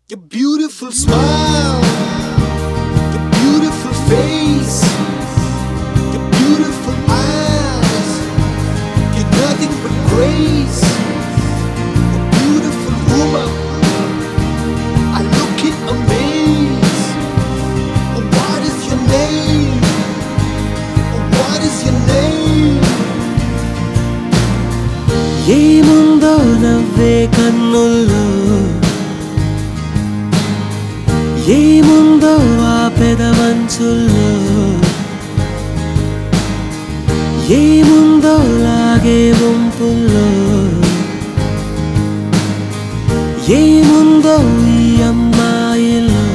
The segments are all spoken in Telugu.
Your beautiful smile, your beautiful face, your beautiful eyes, you're nothing but grace. A beautiful woman, I look in amaze. Oh, what is your name? Oh, what is your name? ఏముందో నవ్వే కన్నుల్లో, ఏముందో ఆ పెదవంచుల్లో, ఏముందో లాగే వంపుల్లో, ఏముందో ఈ అమ్మాయిలో,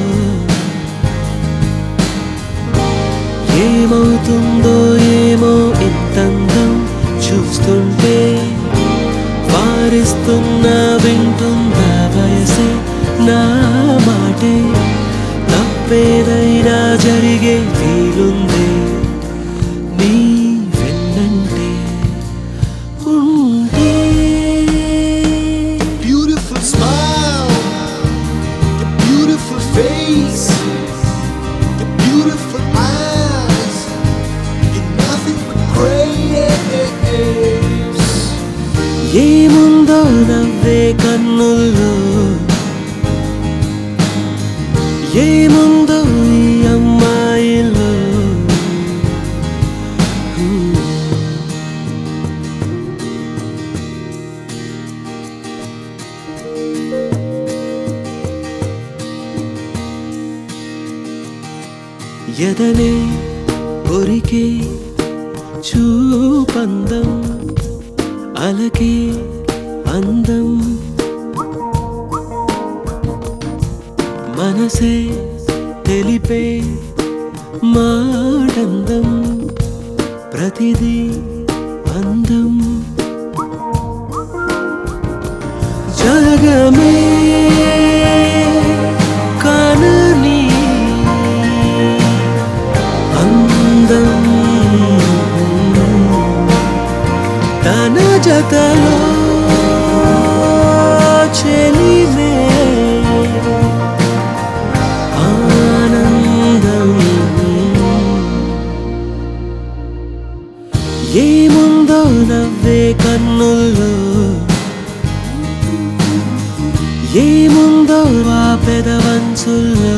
ఏమవుతుందో ఏమో ఇంతందం చూస్తుంటే, వారిస్తున్నా వింటుందా వయసే నా మాటే, తప్పేదైనా జరిగే వీలుందే నీ వెన్నంటే ఉంటే. Beautiful smile, your beautiful face, your beautiful eyes, you're nothing but grace. ఏముందో నవ్వే కన్నుల్లో, ఏముందో ఈ అమ్మాయిలో. ఎదనే కొరికే చూపందం, అలకే అందం, మనసే తెలిపే మాటందం, ప్రతిదీ అందం. జగమే కనని అందం, తన జతలో చెలిమే ఆనందం. ఏముందో నవ్వే కన్నుల్లో, ఏముందో ఆ పెదవంచుల్లో,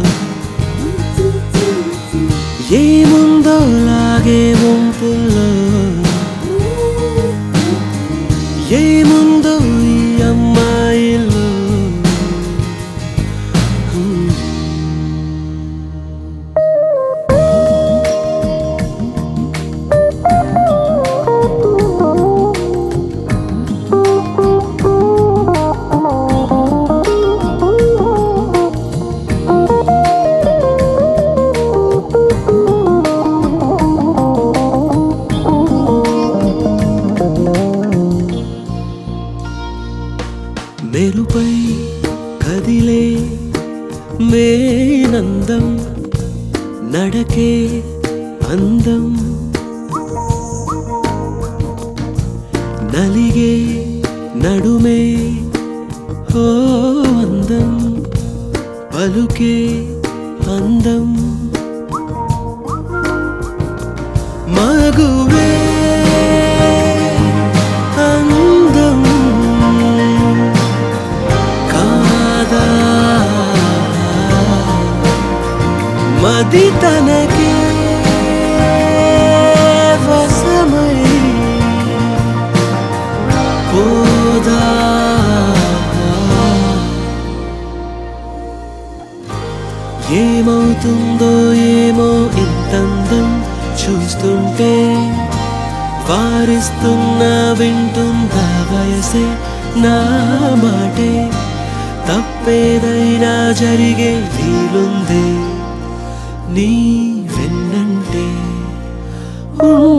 ఏముందో లాగే వంపుల్లో, ఏముందో ఈ అమ్మాయిలో. మెరుపై కదిలే మేనందం, నడకే అందం, నలిగే నడుమే ఓ అందం, పలుకే అందం, మగువే అందం కాదా, మది తనకే వశమై పోదా. ఏమవుతుందో ఏమో ఇంతందం చూస్తుంటే, వారిస్తున్నా వింటుందా వయసే నా మాటే, తప్పేదైనా జరిగే వీలుందే నీ వెన్నంటే.